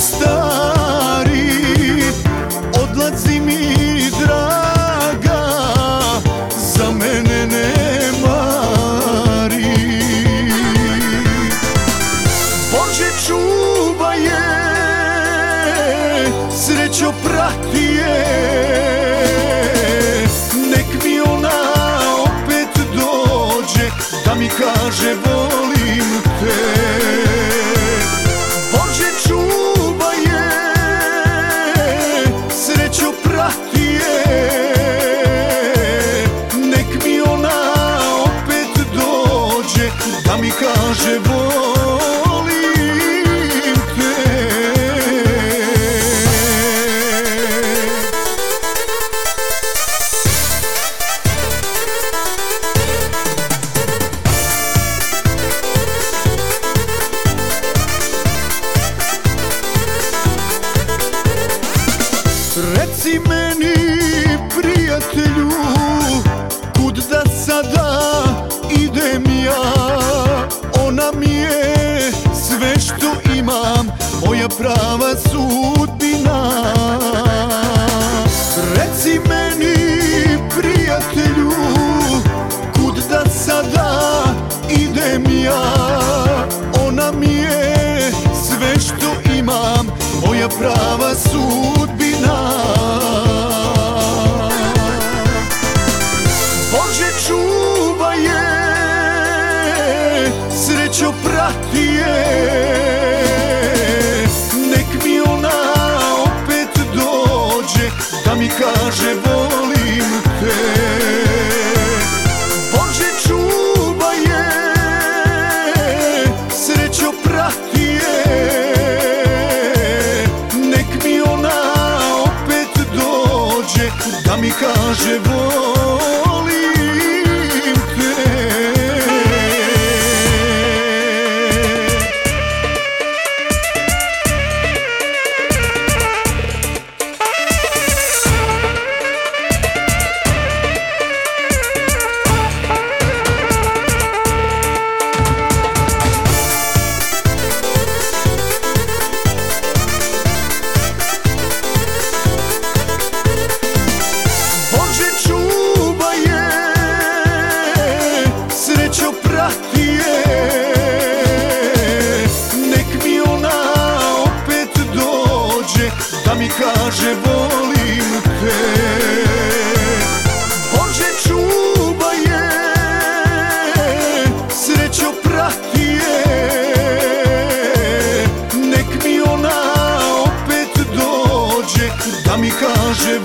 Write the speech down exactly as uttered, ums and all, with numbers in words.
stari, odlazi mi draga, za mene ne mari. Bože čuvaj je, srećo prati je, nek mi ona opet dođe da mi kaže volim te. Bože čuvaj je, srećo prati je, nek mi ona opet dođe da mi kaže volim te. Reci meni, prijatelju, kud da sada idem ja? Ona mi je sve što imam, moja prava sudbina. Reci meni, prijatelju, kud da sada idem ja? Ona mi je sve što imam, moja prava sudbina. Bože čuvaj je, srećo prati je, nek mi ona opet dođe da mi kaže volim te. Bože čuvaj je, srećo prati je, nek mi ona opet dođe da mi kaže volim te. Bože čuvaj je, srećo prati je, nek mi ona opet dođe da mi kaže volim te. Bože čuvaj je, srećo prati je, nek mi ona opet dođe da mi kaže